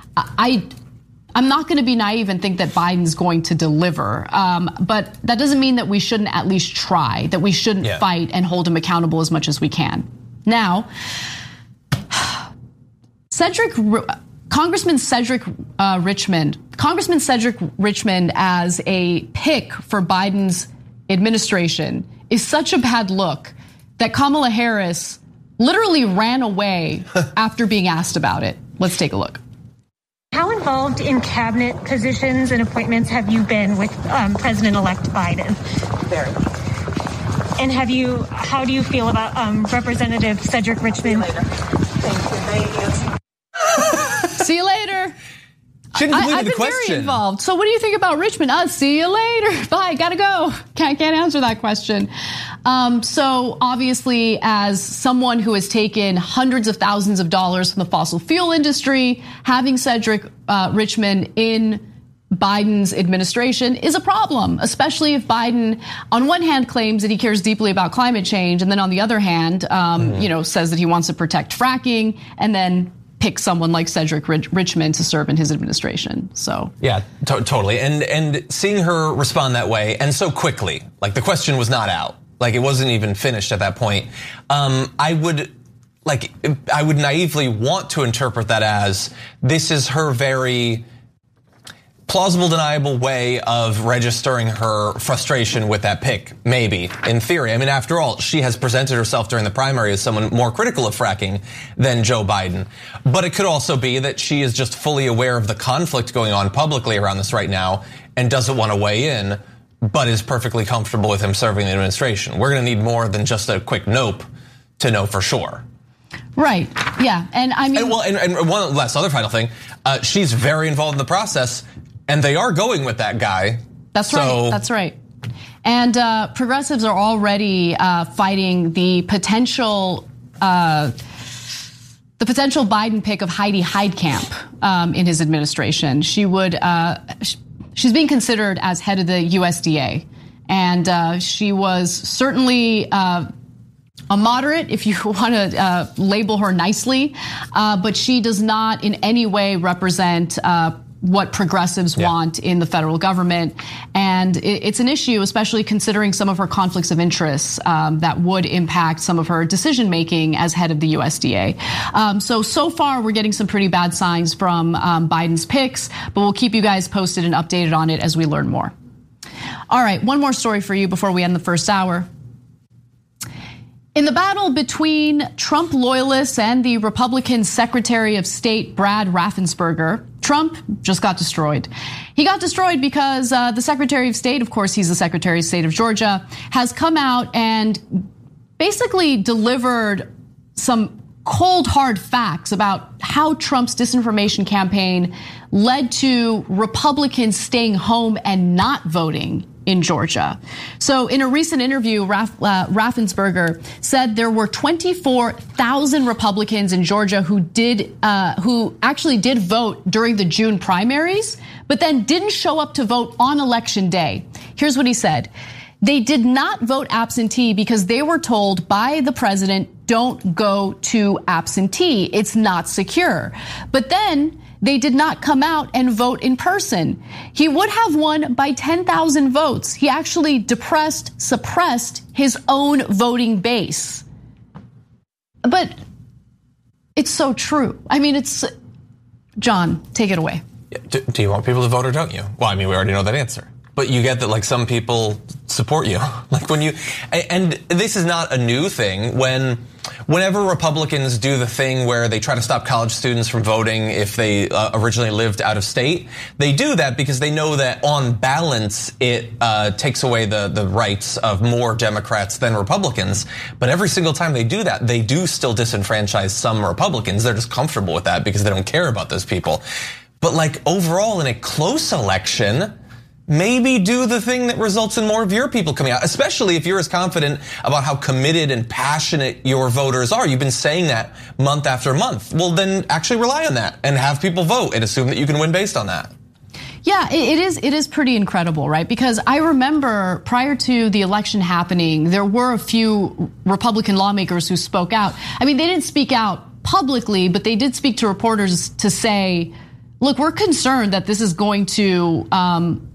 A: I I'm not going to be naive and think that Biden's going to deliver. Um, but that doesn't mean that we shouldn't at least try, that we shouldn't yeah. fight and hold him accountable as much as we can. Now, Cedric, Congressman Cedric uh, Richmond, Congressman Cedric Richmond as a pick for Biden's administration is such a bad look that Kamala Harris literally ran away after being asked about it. Let's take a look.
I: How involved in cabinet positions and appointments have you been with um, President-elect Biden?
J: Very.
I: And have you? How do you feel about um, Representative Cedric Richmond?
J: See you later. Thank you.
A: See you later.
B: Shouldn't
A: I,
B: believe
A: I've
B: the
A: been
B: question.
A: very involved. So what do you think about Richmond? Uh, see you later. Bye. Gotta go. Can't can't answer that question. Um, so obviously, as someone who has taken hundreds of thousands of dollars from the fossil fuel industry, having Cedric uh, Richmond in Biden's administration is a problem, especially if Biden, on one hand, claims that he cares deeply about climate change, and then on the other hand, um, mm-hmm. you know, says that he wants to protect fracking, and then pick someone like Cedric Richmond to serve in his administration. So
B: yeah, to- totally. And and seeing her respond that way and so quickly, like the question was not out, like it wasn't even finished at that point. Um, I would like I would naively want to interpret that as this is her very plausible, deniable way of registering her frustration with that pick, maybe, in theory. I mean, after all, she has presented herself during the primary as someone more critical of fracking than Joe Biden. But it could also be that she is just fully aware of the conflict going on publicly around this right now and doesn't want to weigh in, but is perfectly comfortable with him serving the administration. We're going to need more than just a quick nope to know for sure.
A: Right, yeah, and I mean...
B: And, well, and, and one last other final thing, uh, she's very involved in the process, and they are going with that guy.
A: That's
B: so.
A: right, that's right. And uh, progressives are already uh, fighting the potential uh, the potential Biden pick of Heidi Heitkamp um, in his administration. She would uh, she's being considered as head of the U S D A, and uh, she was certainly Uh, a moderate, if you want to uh, label her nicely, uh, but she does not in any way represent uh, what progressives yeah. want in the federal government. And it, it's an issue, especially considering some of her conflicts of interest um, that would impact some of her decision making as head of the U S D A. Um, so, so far, we're getting some pretty bad signs from um, Biden's picks, but we'll keep you guys posted and updated on it as we learn more. All right, one more story for you before we end the first hour. In the battle between Trump loyalists and the Republican Secretary of State Brad Raffensperger, Trump just got destroyed. He got destroyed because uh, the Secretary of State, of course, he's the Secretary of State of Georgia, has come out and basically delivered some cold, hard facts about how Trump's disinformation campaign led to Republicans staying home and not voting in Georgia. So in a recent interview, Raff, uh, Raffensperger said there were twenty-four thousand Republicans in Georgia who did, uh, who actually did vote during the June primaries, but then didn't show up to vote on election day. Here's what he said. They did not vote absentee because they were told by the president, don't go to absentee. It's not secure. But then they did not come out and vote in person. He would have won by ten thousand votes. He actually depressed, suppressed his own voting base. But it's so true. I mean, it's, John, take it away.
B: Do, do you want people to vote or don't you? Well, I mean, we already know that answer. But you get that, like, some people support you. Like when you, and this is not a new thing. When, whenever Republicans do the thing where they try to stop college students from voting if they uh, originally lived out of state, they do that because they know that on balance it uh, takes away the the rights of more Democrats than Republicans. But every single time they do that, they do still disenfranchise some Republicans. They're just comfortable with that because they don't care about those people. But like overall in a close election, maybe do the thing that results in more of your people coming out, especially if you're as confident about how committed and passionate your voters are. You've been saying that month after month. Well, then actually rely on that and have people vote and assume that you can win based on that.
A: Yeah, it is. It is pretty incredible, right? Because I remember prior to the election happening, there were a few Republican lawmakers who spoke out. I mean, they didn't speak out publicly, but they did speak to reporters to say, look, we're concerned that this is going to, um,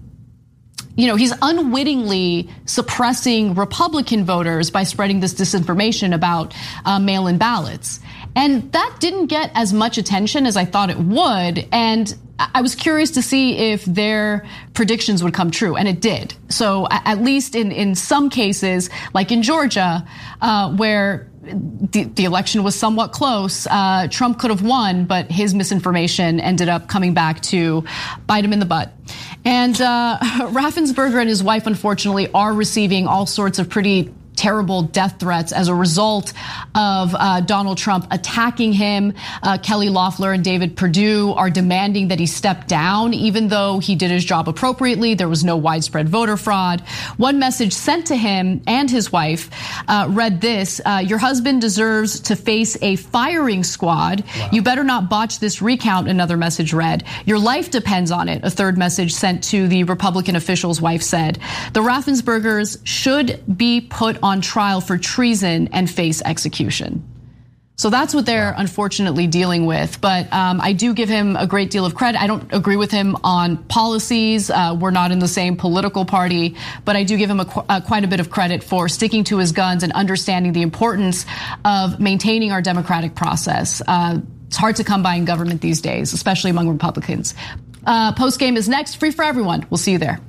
A: you know, he's unwittingly suppressing Republican voters by spreading this disinformation about uh, mail-in ballots. And that didn't get as much attention as I thought it would. And I was curious to see if their predictions would come true, and it did. So at least in, in some cases, like in Georgia, uh, where the, the election was somewhat close, uh, Trump could have won, but his misinformation ended up coming back to bite him in the butt. And uh, Raffensperger and his wife, unfortunately, are receiving all sorts of pretty terrible death threats as a result of uh, Donald Trump attacking him. Uh, Kelly Loeffler and David Perdue are demanding that he step down, even though he did his job appropriately. There was no widespread voter fraud. One message sent to him and his wife uh, read this: uh, your husband deserves to face a firing squad. Wow. You better not botch this recount, another message read. Your life depends on it, a third message sent to the Republican official's wife said. The Raffenspergers should be put on trial for treason and face execution. So that's what they're unfortunately dealing with. But um, I do give him a great deal of credit. I don't agree with him on policies. Uh, we're not in the same political party, but I do give him a, a, quite a bit of credit for sticking to his guns and understanding the importance of maintaining our democratic process. Uh, it's hard to come by in government these days, especially among Republicans. Uh, Post game is next, free for everyone. We'll see you there.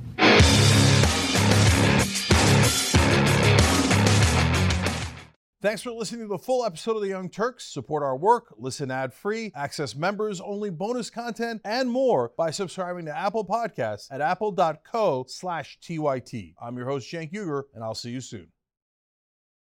H: Thanks for listening to the full episode of The Young Turks. Support our work, listen ad-free, access members-only bonus content, and more by subscribing to Apple Podcasts at apple dot co slash T Y T. I'm your host, Cenk Uygur, and I'll see you soon.